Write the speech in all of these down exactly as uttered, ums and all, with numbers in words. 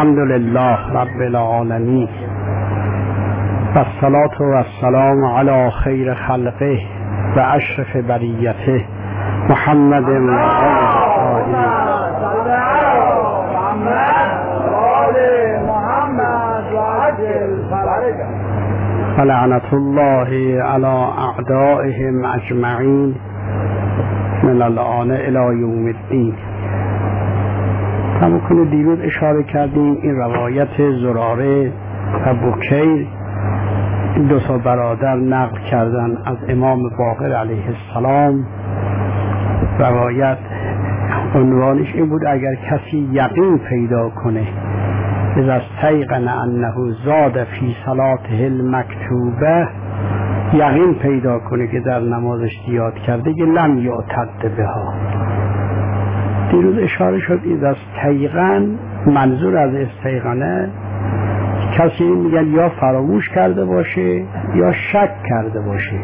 الحمد لله رب العالمين والصلاة والسلام على خیر خلقه و اشرف بریته محمد فلعنة الله على اعدائهم اجمعین من الآن الى یوم الدین. همون دیروز اشاره کردیم این روایت زراره و بکیر دو تا برادر نقل کردن از امام باقر علیه السلام. روایت عنوانش این بود اگر کسی یقین پیدا کنه اذا استیقن انه زاد فی صلاته المکتوبه، یقین پیدا کنه که در نمازش زیاد کرده که لم یعتد بها. دیروز اشاره شد اذا استیقن، منظور از استیقنه کسی میگن یا فراموش کرده باشه یا شک کرده باشه،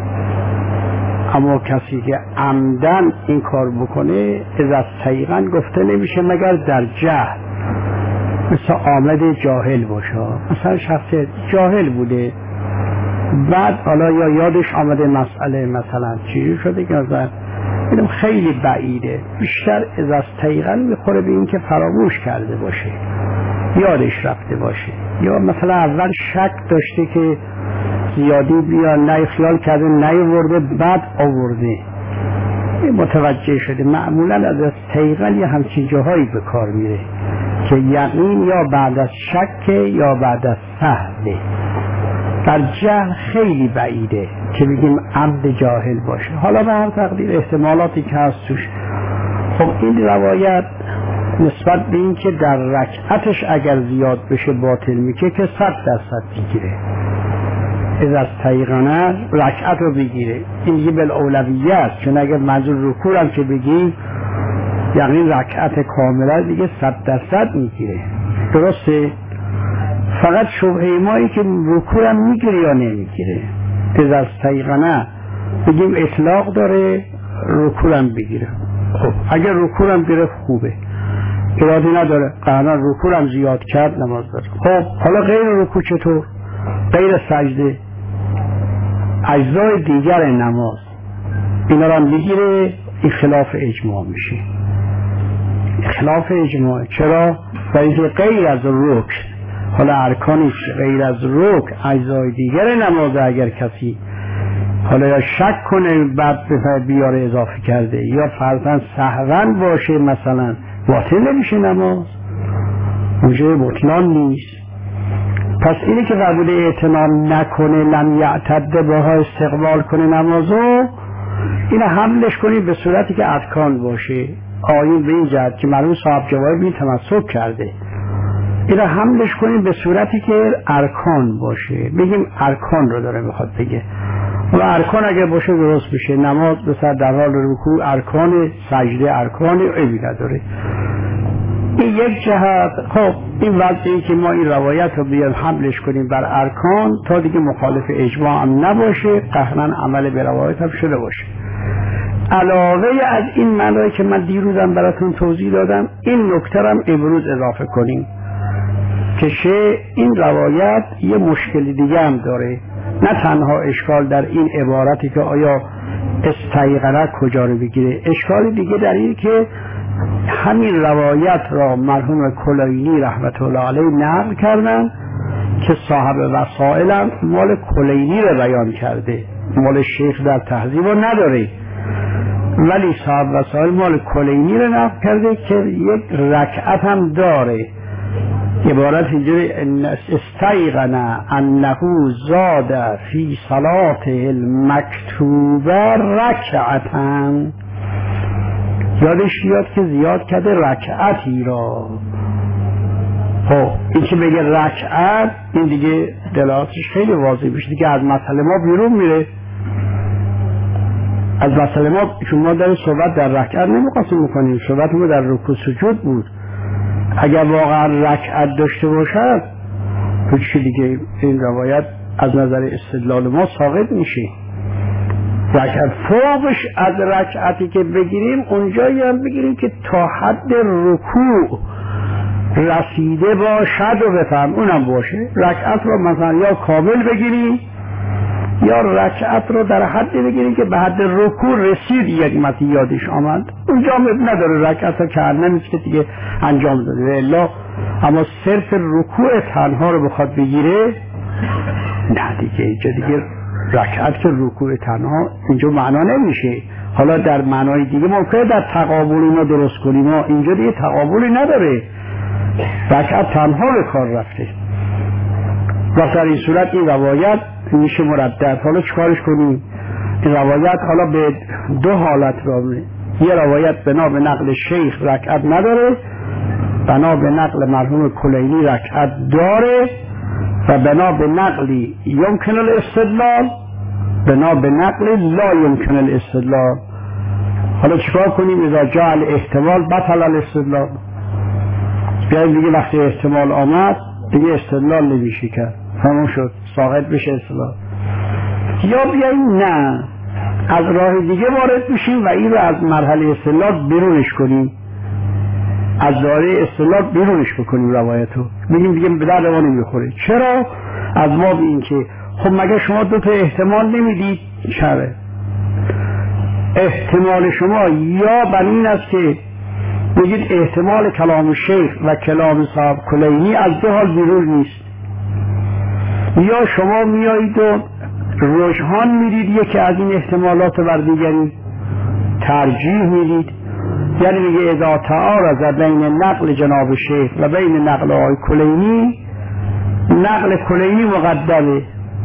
اما کسی که عمدن این کار بکنه اذا استیقن گفته نمیشه مگر در جهل، مثل آمد جاهل باشه. مثلا شخص جاهل بوده بعد حالا یا یادش آمده مسئله مثلا چیزی شده که مثلا اینم خیلی بعیده، بیشتر اذا استیقن میخوره به این که فراموش کرده باشه، یادش رفته باشه، یا مثلا اول شک داشته که زیادی بیا نه خیال کرده نیاورده بعد آورده متوجه شده. معمولا از استیقن یه همچین جاهایی به کار میره که یقین یا بعد از شک یا بعد از سهله. در جهل خیلی بعیده که بگیم عمد جاهل باشه. حالا به هر تقدیر احتمالاتی که هست توش. خب این روایت نسبت به این که در رکعتش اگر زیاد بشه باطل میشه که صد درصد بگیره، اذا استیقنه رکعت رو بگیره. این دیگه بالاولویه است، چون اگر منظور رکوع هم که بگیم یعنی رکعت کامله دیگه صد درصد میگیره. درسته؟ فقط شبهه مایی که رکوع هم میگیره یا نمیگیره. اذا استیقنه بگیم اطلاق داره، رکوع هم بگیره. خب اگر رکوع هم گرفت خوبه، ارادی نداره، قرآن رکوع هم زیاد کرد نماز داره. خب حالا غیر رکوع چطور؟ غیر سجده اجزای دیگر نماز اینا رو هم بگیره، اختلاف اجماع میشه. اختلاف اجماع چرا؟ برای غیر از رکن، حالا ارکانش غیر از رکن اجزای دیگر نماز اگر کسی حالا یا شک کنه بعد بیاره اضافه کرده یا فرضاً سهواً باشه مثلا باطل نمیشه نماز، موجب بطلان نیست. پس اینی که قبول اعتنام نکنه لم یعتد بها استقبال کنه نمازو، اینو حملش کنید به صورتی که ارکان باشه. آیین به این جهت که معلوم صاحب جواب این تمسک کرده، اینو حملش کنید به صورتی که ارکان باشه. بگیم ارکان رو داره میخواد بگه، و ارکان اگر باشه درست بشه. نماز مثلا در حال رکوع ارکان، سجده ارکان، عیبی نداره. این یک جهت. خب این وضعی که ما این روایت رو بیاد حملش کنیم بر ارکان تا دیگه مخالف اجماع هم نباشه، قهرن عمل به روایت هم شده باشه. علاوه از این معنی که من دیروزم براتون توضیح دادم، این نکته هم امروز اضافه کنیم که شه این روایت یه مشکل دیگه هم داره. نه تنها اشکال در این عبارتی که آیا استیقنه کجا رو بگیره، اشکال دیگه در این که همین روایت را مرحوم کلینی رحمت الله علیه نقل کردن که صاحب وسائل هم مال کلینی رو بیان کرده، مال شیخ در تهذیب رو نداره، ولی صاحب وسائل مال کلینی رو نقل کرده که یک رکعت هم داره. عبارت اینجوری استیقن انه زاد فی صلاته المکتوبه رکعتا، یادش بیاد که زیاد کرده رکعتی را. خب این که بگه رکعت این دیگه دلالتش خیلی واضح میشه دیگه، از مسئله ما بیرون میره. از مسئله ما چون ما در صحبت در رکعت نمیخواستیم میکنیم، صحبت ما در رکوع سجود بود. اگر واقعا رکعت داشته باشد تو چی دیگه این روایت از نظر استدلال ما ساقط میشه. رکعت فوقش از رکعتی که بگیریم اونجایی هم بگیریم که تا حد رکوع رسیده باشد و بفهم اونم باشه. رکعت رو مثلا یا کامل بگیری یا رکعت رو در حد بگیری که به حد رکوع رسید، یک متی یادش آمد، اونجا نداره رکعت رو کرد نمیشه که دیگه انجام داده الا. اما صرف رکوع تنها رو بخواد بگیره نه دیگه، اینجا دیگه رکعت که رکوع تنها اینجا معنا نمیشه. حالا در معنای دیگه ممکنه در تقابل اینا درست کنیم، ما اینجا دیگه تقابلی نداره، رکعت تنها به کار رفته. و در این صورت این روایت میشه مردد. حالا چیکارش کنیم؟ این روایت حالا به دو حالت رابطه. یه روایت بنا به نقل شیخ رکعت نداره، بنا به نقل مرحوم کلینی رکعت داره، و بنا به نقلی یمکن الاستدلال، بنا به نقل لا یمکن الاستدلال. حالا چیکار کنیم؟ اذا جاء الاحتمال بطل الاستدلال. بیاییم دیگه وقتی احتمال آمد دیگه استدلال نمیشه کرد، همون شد، ساقط بشه استدلال. یا بیاییم نه از راه دیگه وارد بشیم و این رو از مرحله استدلال بیرونش کنیم، از دایره استدلال بیرونش بکنیم روایتو، بگیم دیگه به درد ما نمیخوره. چرا؟ از ما به این که خب مگه شما دو تا احتمال نمیدید؟ چرا؟ احتمال شما یا بر این است که بگید احتمال کلام شیخ و کلام صاحب کلینی از دو حال بیرون نیست، یا شما میایید و رجحان میدید یکی از این احتمالات بر دیگری، ترجیح میدید. یعنی میگه اذا تعارض بین نقل جناب شیخ و بین نقل آقای کلینی، نقل کلینی مقدمه،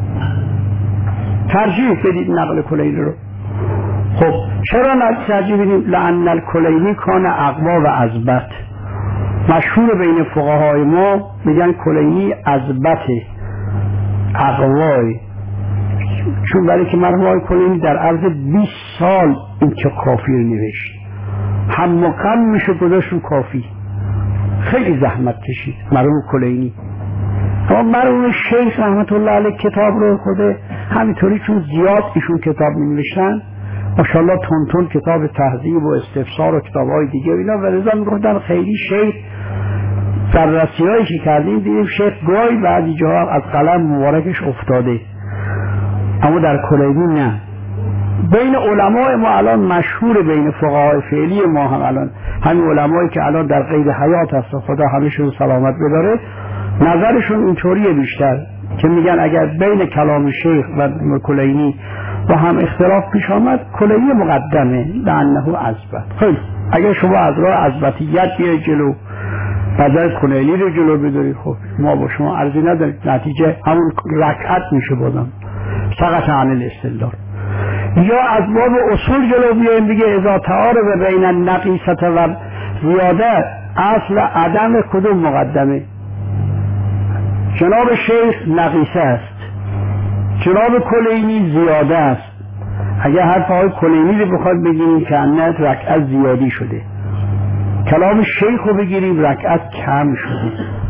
ترجیح بدید نقل کلینی رو. خب چرا ترجیح بدیم؟ لأن الکلینی کان اقوا و اثبت. مشهور بین فقهای ما میگن کلینی اثبت اقوای، چون برای که مرحوم آقای کلینی در عرض بیست سال این که کافی رو نوشت، هم مکم میشه گذاشت رو کافی، خیلی زحمت کشید مرحوم کلینی. اما مرحوم شیخ رحمت الله علیه کتاب رو خوده همینطوری چون زیاد ایشون کتاب می‌نوشتن، ماشاءالله تون تون کتاب تهذیب و استفسار و کتاب‌های دیگه اینا، و رضا میگفتن خیلی شیخ در رسیایی که کردیم دیدیم شیخ گاهی بعضی جاها از قلم مبارکش افتاده، اما در کلینی نه. بین علمای ما الان مشهور، بین فقهای فعلی ما هم الان همین علمایی که الان در قید حیات هست خدا همشون سلامت بداره، نظرشون اینطوریه بیشتر که میگن اگر بین کلام شیخ و کلینی و هم اختلاف پیش آمد کلینی مقدمه لأنه اثبت. خیلی اگر شما از راه اثباتیت بیاید جلو، نظر کلینی رو جلو بدارید، خب ما با شما عرضی نداریم، نتیجه همون رکعت میشه بازم سقط عن الاستدلال. یا از باب اصول جلو بیاییم دیگه اذا تعارض بین النقیصه و زیاده، اصل عدم کدوم مقدمه؟ جناب شیخ نقیصه است، جناب کلینی زیاده است. اگر حرف آقای کلینی رو بخواد بگیریم که انت رکعت زیادی شده، کلام شیخ رو بگیریم رکعت کم شده.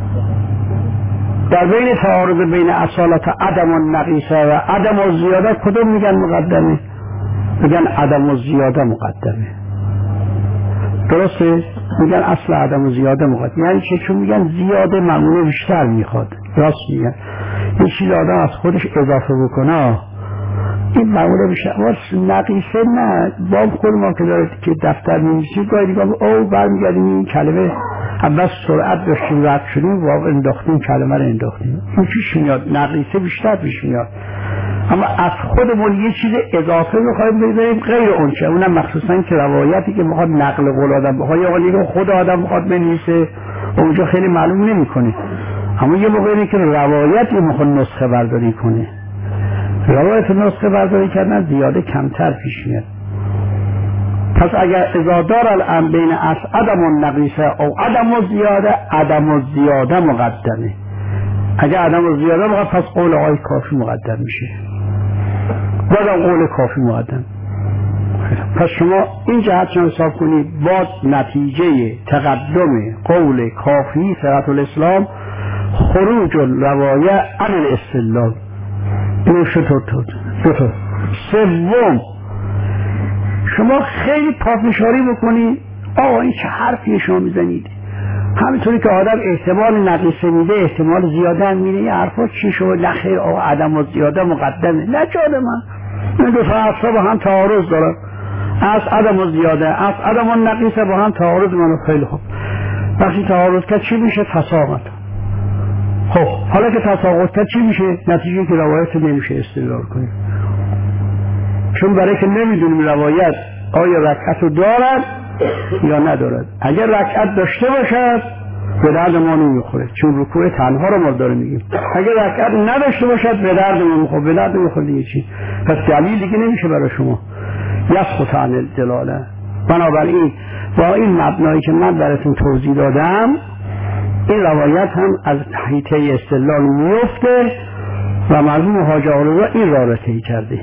در بین تعارض بین اصالت عدم و نقیصه و عدم و زیاده کدوم میگن مقدمه؟ میگن عدم و زیاده مقدمه. درسته؟ میگن اصل عدم و زیاده مقدمه. یعنی چه؟ چون میگن زیاده معموله بیشتر میخواد. راست میگن. این چیز آدم از خودش اضافه بکنه این معموله بیشتر. واسه نقیصه نه. باب خود ما که داره که دفتر می‌نویسیم گاهی دیگه او برمیگردیم این کلمه اول سرعت داشتیم رد شدیم و انداختیم کلمه رو انداختیم. این پیش میاد. نقیصه بیشتر پیش میاد. اما از خودمون یه چیز اضافه میخوایم بذاریم غیر اونچه، اونم مخصوصا که روایتی که میخواد نقل قول آدم بخواد یا ولی خود آدم میخواد بنویسه اونجا خیلی معلوم نمیکنه. اما یه موقعی که روایتی میخواد نسخه برداری کنه، روایت نسخه برداری کردن زیاده کمتر پیش میاد. پس اگر اذا دار الان بین از عدم و نقیصه او عدم و زیاده، عدم و زیاده مقدمه. اگر عدم و زیاده مقدم، پس قول آقای کافی مقدم میشه، بازم قول کافی مقدم. پس شما این جهت شما حساب کنید باز نتیجه تقدم قول کافی صحت الاسلام خروج الروایه عن الاستدلال. اینو شطور شد. سوم، شما خیلی پافشاری بکنید آقا این چه حرفی شما میزنید، همینطوری که آدم احتمال نقیصه میده احتمال زیاده هم میده. یه حرفا چی شد نخیر آقا عدم و زیاده مقدمه. نه جاده من این دو تا اصلا با هم تعارض دارن، از عدم و زیاده از عدم و نقیصه با هم تعارض منو. خیلی خوب وقتی تعارض کرد چی میشه؟ تساقط. خب حالا که تساقط کرد چی میشه؟ نتیجه که روایت نمیشه استدلال کنیم، چون برای که نمیدونیم روایت آیا رکعت رو دارد یا ندارد. اگر رکعت داشته باشد به درد ما نمیخوره، چون رکوع تنها رو ما داره میگیم. اگر رکعت نداشته باشد به درد ما میخوره. به درد میخوره دیگه چی؟ پس دلیل دیگه نمیشه برای شما. یسقط عن الدلاله. بنابراین با این مبنایی که من براتون توضیح دادم این روایت هم از حیطه استدلال میفته و مرحوم حاج آقارضا این را رسیدگی کرده.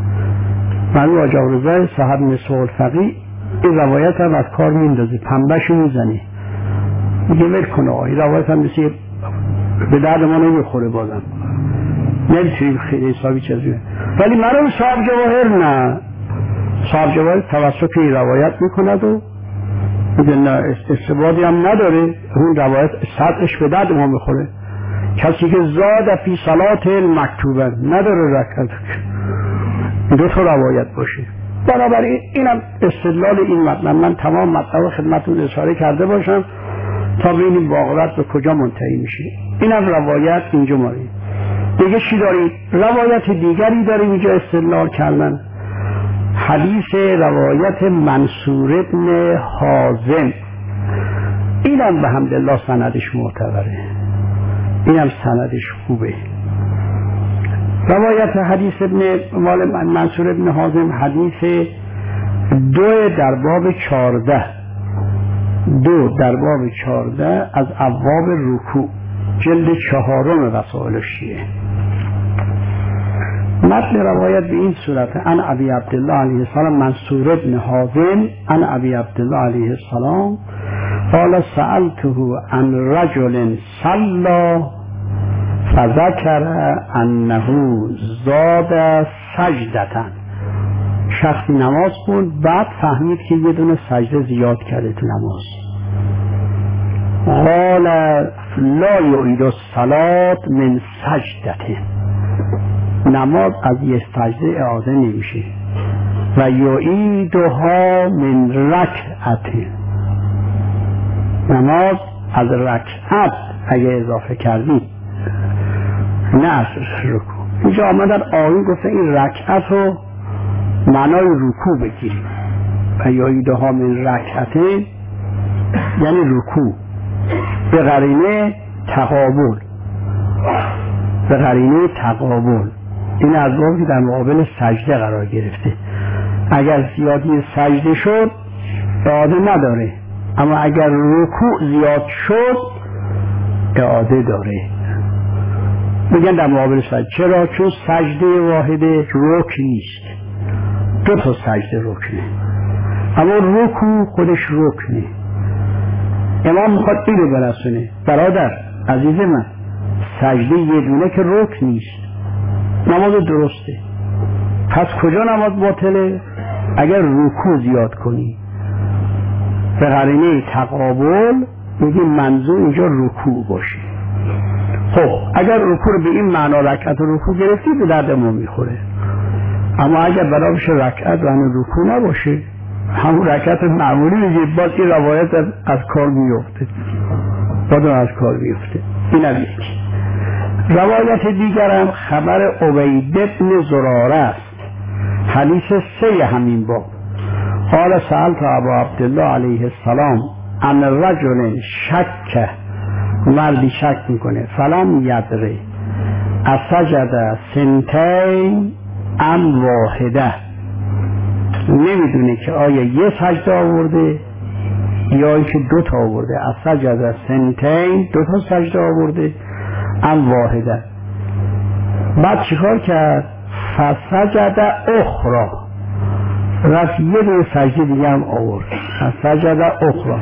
مرحوم حاج آقارضا صاحب مصباح الفقیه این روایت هم از کار میندازه، پنبهشو میزنه، میگه ول کن آقا این روایت هم مثل به درد ما نمیخوره، بازم نمیتونیم خیلی حسابی چیزی. ولی مرحوم صاحب جواهر نه، صاحب جواهر توسط این روایت میکند و میگه نه استثباتی هم نداره، اون روایت سطحش به درد ما میخوره. کسی که زاد فی صلات المکتوبه نداره رکعت دو تا روایت باشه. بنابراین اینم استدلال این مطلب. من تمام مطلب خدمتتون اشاره کرده باشم تا ببینیم واقعیت به کجا منتهی میشه. اینم روایت اینجا ماری. دیگه چی داریم؟ روایت دیگری داریم اینجا استدلال کردن. حدیث روایت منصور ابن حازم، اینم به حمدالله سندش معتبره، اینم سندش خوبه. روایت حدیث ابن مال منصور ابن حازم حدیث دو در باب چارده دو در باب چارده از ابواب رکوع، جلد چهارم رسائل شیعه. متن روایت به این صورت: ان ابی عبدالله علیه السلام منصور ابن حازم ان ابی عبدالله علیه السلام قال سألته عن رجل صلى فذكر انه زاد سجدتا. شخصی نماز خوند بعد فهمید که یه دونه سجده زیاد کرده تو نماز. قال لا یعید الصلاة من سجدته، نماز از یه سجده اعاده نمیشه. و یعیدها من رکعته، نماز از رکعت اگه اضافه کردی نه از رکوع. اینجا آمدن آیین گفته این رکعت رو معنای رکوع بگیریم. و یعیدها من رکعته یعنی رکوع به قرینه تقابل، به قرینه تقابل. این از بابی در مقابل سجده قرار گرفته. اگر زیادی سجده شد اعاده نداره، اما اگر رکوع زیاد شد اعاده داره. میگن در مقابل سجده. چرا؟ چون سجده واحده رکن نیست، دو تا سجده رکنه، اما رکوع خودش رکنه. امام میخواد اینو برسونه. برادر عزیز من، سجده یه دونه که رکن نیست، نماز درسته. پس کجا نماز باطله؟ اگر رکوع زیاد کنی. به قرینه تقابل میگیم منظور اینجا رکوع باشه. خب اگر رکوع رو به این معنا رکعت رکوع گرفتی به درد ما میخوره. اما اگر بنا بشه رکعت و همون رکوع نباشه، همون رکعت معمولی میگه، باز این روایت از کار میفته، باز از کار میفته. این هم یکی. روایت دیگرم خبر عبید بن زراره است، حدیث سه همین باب. قال سألت ابا عبدالله علیه السلام ان رجل شک، مردی شک میکنه، فلم یدره اسجد سنتین ام واحده، نمیدونه که آیا یه سجده آورده یا اینکه دو تا آورده. اسجد سنتین، دو تا سجده آورده، ام واحده. بعد چیکار کرد؟ فسجد اخرى، رفت یه دو سجده دیگه هم آورد. فسجد اخرى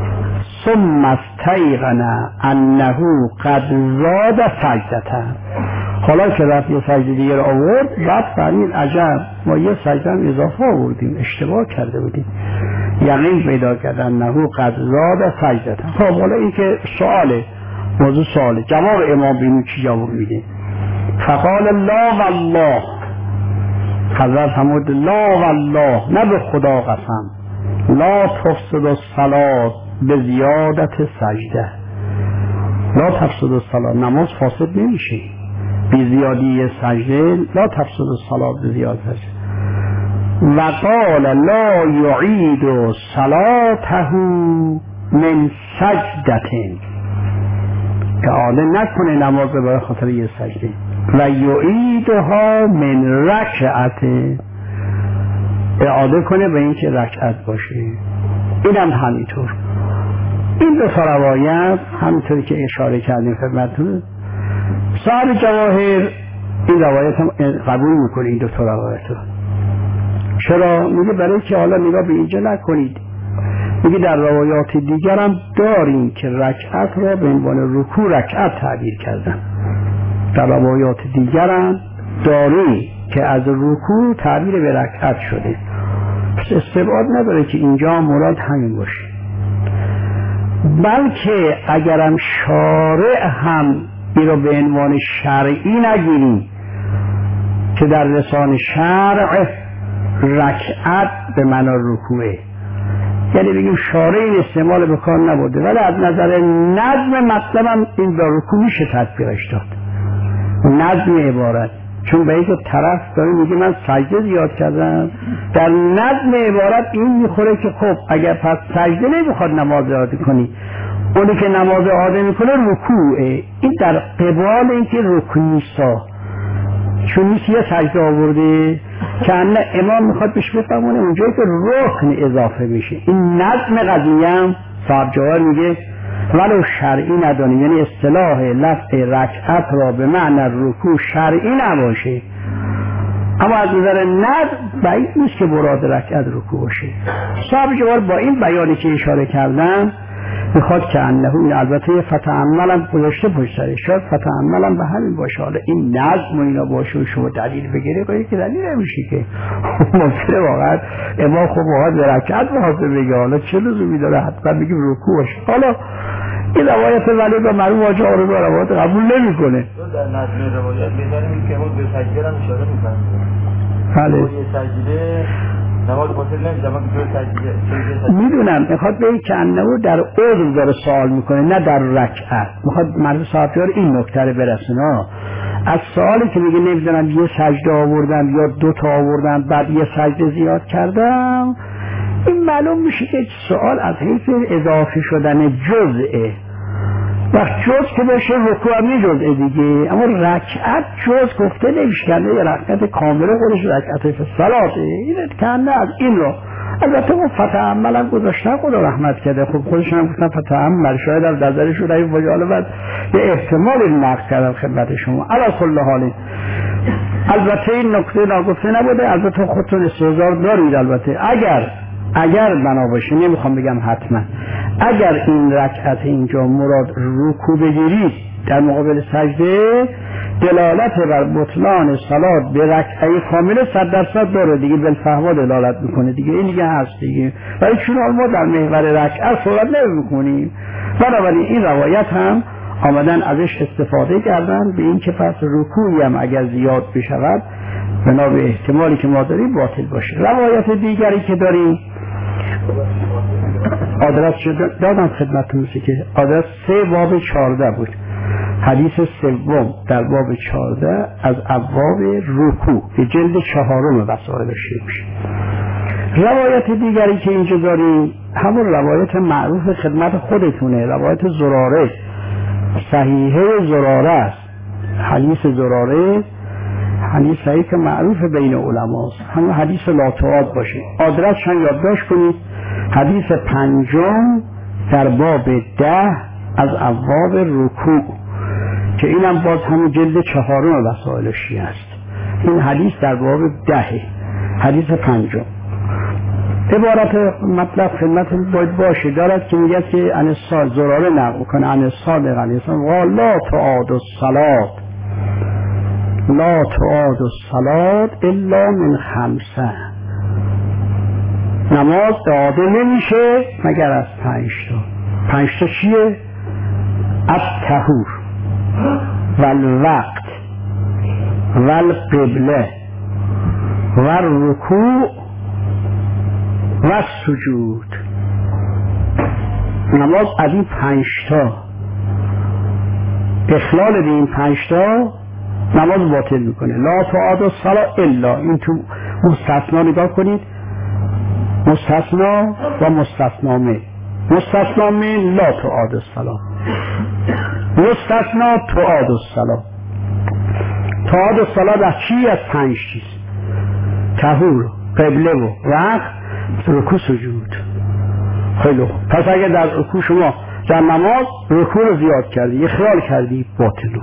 ثم استیقن انه قد زاد سجدتا. حالا که رفت یه سجده دیگه رو آورد، بعد فهمید عجب ما یه سجده هم اضافه آوردیم، اشتباه کرده بودیم. یقین پیدا کردن نهو قد زاد سجدتا. خب حالا این که سواله، موضوع سواله، جواب امام بینو چی جواب میده؟ فقال لا والله، حضرت فرمود لا والله، نه به خدا قسم، لا تفسد الصلاة به زیادت سجده، لا تفسد الصلاة، نماز فاسد نمیشه بی زیادی سجده، لا تفسد الصلاة به زیادت سجده. و قال لا یعید صلاته من سجدتین، اعاده نکنه نماز برای خاطر یه سجده. و یعیدها من رکعت، اعاده کنه به این که رکعت باشه. اینم همینطور. این دو تا روایت همینطوری که اشاره کردیم خدمتتون، صاحب جواهر این روایت هم قبول میکنه، این دو تا روایت رو. چرا؟ میگه برای که حالا نگاه به اینجا نکنید، میگه در روایات دیگر هم داریم که رکعت را به عنوان رکوع رکعت تعبیر کردن، در روایات دیگر هم داریم که از رکوع تعبیر به رکعت شده. پس استبعاد نداره که اینجا مراد همین باشه، بلکه اگرم شارع هم این رو به عنوان شرعی نگیریم که در لسان شرع رکعت به معنی رکوعه، یعنی بگیم شارع این استعمال به کار نبوده، ولی از نظر نظم مطلب هم این به رکوع میشه تطبیقش داد، نظم عبارت. چون به اینکه طرف داره میگه من سجده زیاد کردم، در نظم عبارت این میخوره که خب اگر پس سجده نمیخواد نماز اعاده کنی، اونی که نماز اعاده میکنه رکوعه. این در قبال اینکه رکوع نیستا، چون نیست یه سجده آورده که انه امام میخواد بهش بفهمونه اونجایی که رکن اضافه میشه. این نظم قضیه هم صاحب جواهر میگه ولو شرعی ندانیم، یعنی اصطلاح لفظ رکعت را به معنی رکوع شرعی نباشه، اما از نظر نظم بعید نیست که مراد رکعت رکوع باشه. صاحب جواهر با این بیانی که اشاره کردن میخواد که انه، این البته یه فتعملم گذاشته پشت سرش، شاید فتعملم به همین باشه، حالا این نظم و اینا باشه و شما دلیل بگیره باید که دلیل نمیشه که ممکنه واقعا امام خب واقعا به رکعت بخواسته بگه، حالا چه لزومی داره حتما بگیم رکوع باشه. حالا این روایت ولی با معلوم واجه آرزو روایت قبول نمی کنه. در نظم روایت میدانیم که امام به سجده هم اشاره میکنه. بله یه سجده نماز باطل نمیشه، اما که سجده میدونم میخواد به این که انه در عضو داره سوال میکنه نه در رکعت، میخواد مرد صاحبیار این نکته رو برسونه. از سوالی که میگه نمیدونم یه سجده آوردم یا دو تا آوردم بعد یه سجده زیاد کردم، این معلوم میشه که سوال از حیث اضافه شدن جزئه. وقت جز که بشه رکوع هم یه جزء دیگه، اما رکعت جز گفته نمیشه، یه رکعت کامله خودش رکعت صلاته. این کنده از این رو البته اون فتح عمل هم گذاشتن، خدا رحمت کرده، خب خودش هم گفتن فتح عمل، شاید هم نظرش رو این باشه. حالا بعد یه احتمال نقل کردم خدمت شما. علا کل حالی البته این نکته ناگفته نبوده، البته خودتون استحضار دارید. البته اگر اگر بنا باشه، نمیخوام بگم حتما، اگر این رکعت اینجا مراد رکوع بگیرید در مقابل سجده، دلالت بر بطلان صلات به رکعه کامله صد درصد داره دیگه، بالفهوا دلالت میکنه دیگه، این دیگه هست دیگه. ولی چون ما در محور رکعه صحبت نمیکنیم، بنابراین این روایت هم آمدن ازش استفاده کردن به این که پس رکوعی هم اگر زیاد بشود بنا به احتمالی که ما داریم باطل باشه. روایت دیگری که داریم آدرس دادم خدمتتون که آدرس سه باب چارده بود، حدیث سوم در باب چارده از ابواب رکوع به جلد چهارم وسائل شیخ. روایت دیگری که اینجا داریم همون روایت معروف خدمت خودتونه، روایت زراره، صحیحه زراره است، حدیث زراره، حدیث صحیح که معروف بین علماست، همون حدیث لا تعاد باشه. آدرسش هم یادداشت کنید، حدیث پنجم در باب ده از ابواب رکوع که اینم باز همون جلد چهارم وسائل شیعه است. این حدیث در باب ده، حدیث پنجم. عبارت مطلب خدمتتون باید باشه دارد که میگه که ان الصادق زراره نقل کنه ان الصادق علیه السلام قال لا تعاد الصلاة لا تعاد الصلاة الا من خمسه، نماز اعاده نمیشه مگر از پنج تا. پنج تا چیه؟ الطهور و الوقت و القبله و الرکوع و السجود. نماز از این پنج تا اخلال به این پنج تا نماز باطل میکنه. لا تعاد الصلاة الا، این تو مستثنا نگاه کنید، مستثنا و مستثنا من. مستثنا من لا تعاد الصلاة، مستثنا تعاد الصلاة. تعاد الصلاة در چی؟ از پنج چیز: طهور، قبله و وقت، رکوع، سجود. خیلی خوب. پس اگر در رکوع شما در نماز رکوع رو زیاد کردی، اخلال کردی، باطل.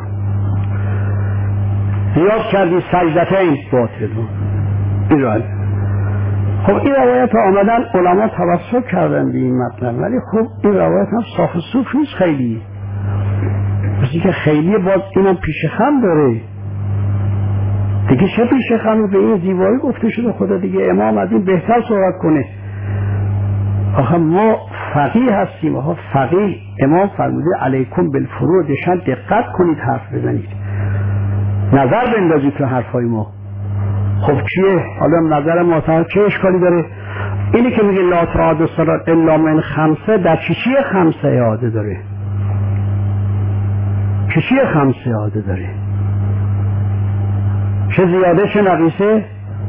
زیاد کردی سجدتین، باطل. ایران. خب این روایت ها آمدن علما توسط کردن به این مطلب، ولی خب این روایت هم صاف و صوف نیست خیلی. مثل که خیلی باز اینم پیش خم داره دیگه. چه پیش خم به این زیبایی گفته شده؟ خدا دیگه امام از این بهتر صحبت کنه. آخه ما فقیه هستیم. آخه فقیه امام فرموده علیکم بالفروع، دشن دقت کنید حرف بزنید، نظر بندازید تو حرفای ما. خب چیه؟ حالا نظر ما چه اشکالی داره؟ اینی که میگه لا تعاد الصلاة الا من خمسه، در چی چیه خمسه اعاده داره؟ چی چیه خمسه اعاده داره؟ چه زیاده چه نقیصه؟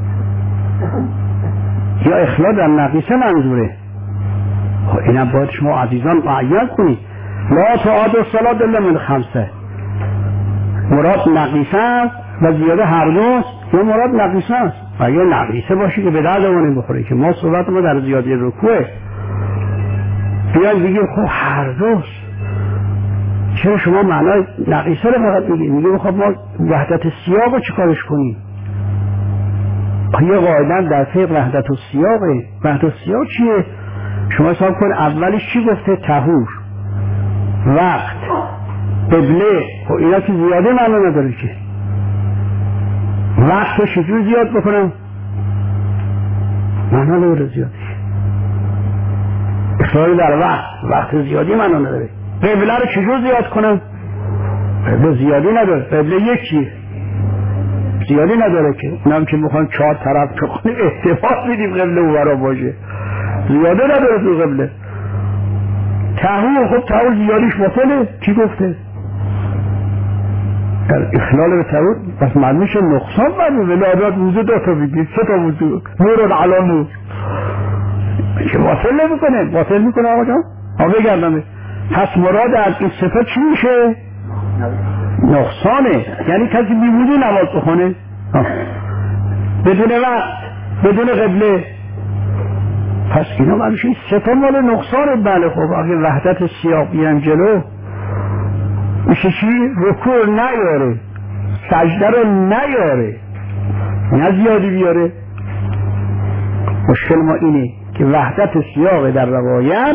یا اخلال در نقیصه منظوره؟ خب اینم باید شما عزیزان معین کنید. لا تعاد الصلاة الا من خمسه، مراد نقیصه است و زیاده هر دوست، یا مراد نقیصه است. اگر نقیصه باشی که به دردمون بخوره، که ما صحبت ما در زیاده رکوعه، بیان بگیم خب هر دوست، چرا شما معنای نقیصه رو فقط میگیم؟ میگیم خب ما وحدت سیاق رو چیکارش کنیم؟ یه قاعدن در فقه وحدت السیاقه. وحدت السیاق چیه؟ شما حساب کن اولش چی گفته؟ طهور، وقت، قبله. خب اینا که زیاده معنا نداره که. وقت رو چجور زیاد بکنم؟ معنا نداره زیادی. اخلال در وقت، وقت زیادی معنا نداره. قبله رو چجور زیاد کنم؟ قبله زیادی نداره. قبله یکیه، زیادی نداره که. اونم که میخوان چهار طرف کنیم احتمال میدیم قبله او برا باشه، زیاده نداره تو قبله. طهور، خب طهور زیادیش باطله. کی گفته؟ در اخلال به طهور پس معنیش نقصان برداره. ولادات موزه دو تا بگید، سه تا موزه، نور علا نور، که باطل نمی کنه. باطل میکنه آقا جان؟ آقا بگردمه. پس مراد از این صفت چی میشه؟ نقصانه. یعنی کسی بیمونی نماز بخونه بدون وقت، بدون قبله، پس اینا معنیش این صفت مال نقصانه. بله خب اگه وحدت سیاق بیان جلو میشه چی؟ رکوع نیاره، سجده رو نیاره، نه زیادی بیاره. مشکل ما اینه که وحدت سیاق در روایت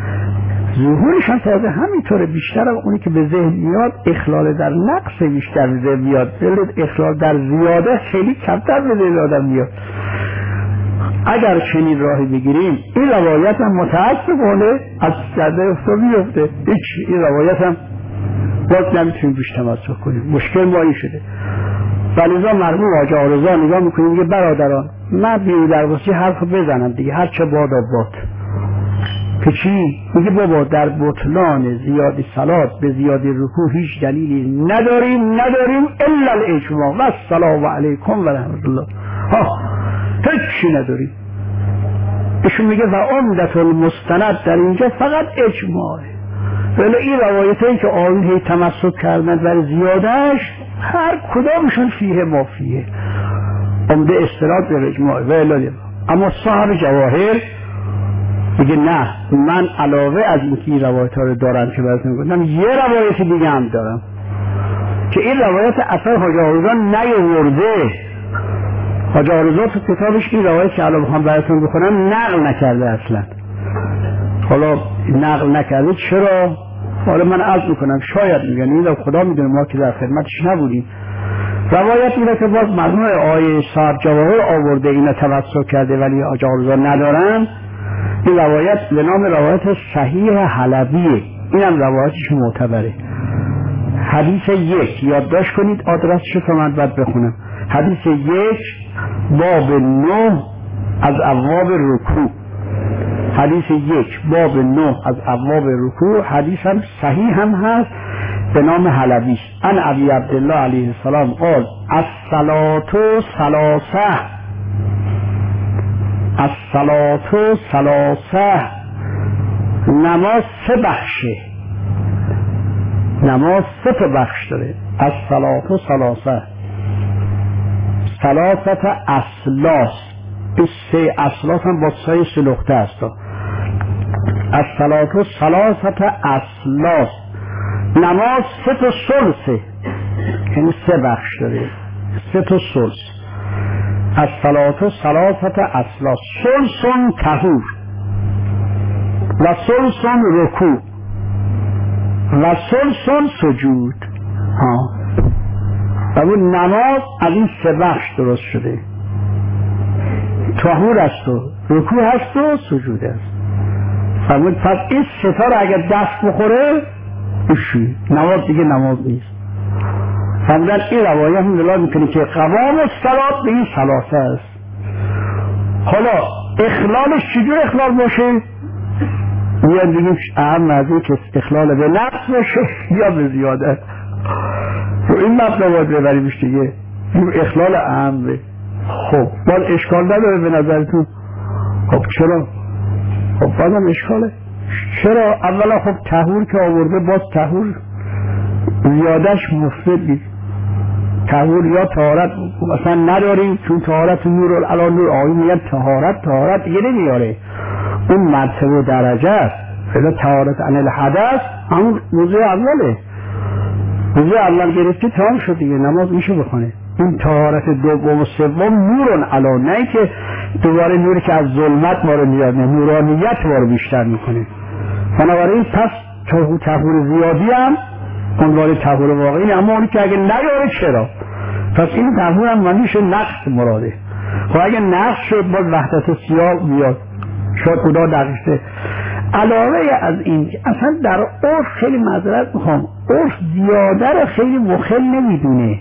ظهورش هم تازه همینطوره. بیشتر از اونی که به ذهن میاد اخلال در نقص بیشتر به ذهن میاد، اخلال در زیاده خیلی کمتر به ذهن آدم میاد. اگر چنین راهی بگیریم این روایت هم متاسفانه از سرده افتا بیفته. هیچ این روایت هم باز نمیتونیم بیش تمسک کنیم. مشکل ما این شده. ولیزا مرحوم حاج آرزا نگاه میکنیم میگه برادران من بیرو درواسی حرف بزنم دیگه، هر چه باد آباد. که چی؟ میگه بابا در بطلان زیادی صلات به زیادی رکوع هیچ دلیلی نداریم نداریم الا الاجماع و السلام علیکم و رحمت الله. ها هیچی نداریم. ایشون میگه و عمدت المستند در اینجا فقط اجماعه. ولی این روایتایی که آن هی تمسک کردن در زیادهش هر کدامشون فیه ما فیه، عمده استناد به اجماع. ولی اما صاحب جواهر میگه نه، من علاوه از اینکه این روایت ها رو دارم که براتون گفتم یه روایت دیگه هم دارم که این روایت اصلا حاج آرزا نیاورده. حاج آرزا تو کتابش این روایت که الان بخوام براتون بخونم نقل نکرده اصلا. حالا نقل نکرده چرا؟ حالا من عرض میکنم شاید میگن این خدا میدونه، ما که در خدمتش نبودیم. روایت میره که باز مجموع آیه صاحب جواهر آورده اینا توسط کرده ولی آقا رضا ندارن. این روایت به نام روایت صحیح حلبیه، اینم روایتش معتبره. حدیث یک یادداشت کنید، آدرسشو تا من بعد بخونم. حدیث یک باب نه از ابواب رکوع. حدیث یک باب نه از ابواب رکوع. حدیث هم صحیح هم هست به نام حلبی. ان ابی عبدالله علیه السلام قال الصلاة ثلاثه الصلاة ثلاثه نماز سه بخشه، نماز سه تا بخش داره. الصلاة ثلاثه ثلاثه اصلاس، این سه اصلاس هم با سه سلوخته است. الصلاة ثلاثه اصلاس، نماز سه تا ثلثه، یعنی سه بخش داره، سه تا ثلث. الصلاة ثلاثه اصلاس، ثلث طهور و ثلث رکوع و ثلث سجود. ها و اون نماز از این سه بخش درست شده، طهور است و رکوع هست و سجود است. فرمود پس این سه تا رو اگر دست بخوره ایشی نماز دیگه نماز نیست. فرمودن این روایت هم دلالت میکنه که قوام الصلاة به این ثلاثه است. حالا اخلالش چجور اخلال باشه؟ میاد بگیم اهم از این که اخلال به نفس باشه یا به زیادت. تو این مبنا باید ببریمش دیگه، این اخلال اهمه. خب باز اشکال نداره به نظرتون؟ خب چرا؟ خب بازم اشکاله. چرا؟ اولا خب طهور که آورده، باز طهور زیادش مفید نیست. طهور یا طهارت مثلا نداریم چون طهارت نور علی نور، آقایی میگن طهارت طهارت دیگه نمیاره، اون مرتبه و درجه است. فعلا طهارت عن الحدث همون موضوع اوله، موضوع اول گرفتی تمام شد دیگه، نماز میشه بخونه. این طهارت دوم و سوم نور علی، نه که دوباره نوری که از ظلمت ما رو میاد، نورانیت ما رو بیشتر میکنه. بنابراین پس طهور زیادی هم عنوان طهور واقعی، اما اونی که اگه نیاره چرا؟ پس این طهور هم معنیش نقص مراده. خب اگه نقص شد باز وحدت سیاه بیاد، شاید خدا دقیقه. علاوه از این اصلا در عرف خیلی معذرت میخوام، عرف زیاده رو خیلی مخل نمیدونه.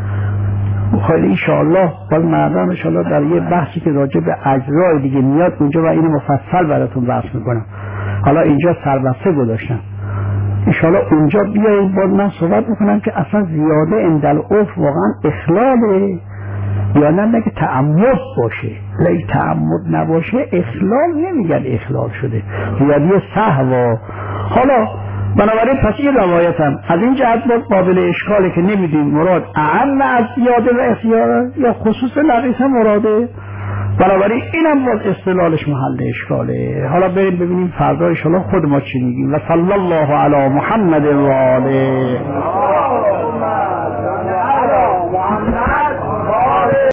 خیلی انشاءالله باز مردم انشاءالله در یه بحثی که راجع به اجزای دیگه میاد اونجا و اینو مفصل براتون بحث میکنم. حالا اینجا سربسته گذاشتم، انشاءالله اونجا بیایید باز من صحبت میکنم که اصلا زیاده اندل عرف واقعا اخلاله یا نه نگه تعمد باشه. اگه تعمد نباشه اخلال نمیگن اخلال شده، زیادی سهوا. حالا بنابراین پس این روایت هم از این جهت باز قابل اشکاله که نمیدیم مراد اعم از زیاده و اختیاره یا خصوص نقیص مراده. بنابراین اینم باز استدلالش محل اشکاله. حالا بریم ببینیم فردا ان شاء الله خود ما چی میگیم. و صلی الله علی محمد و آله.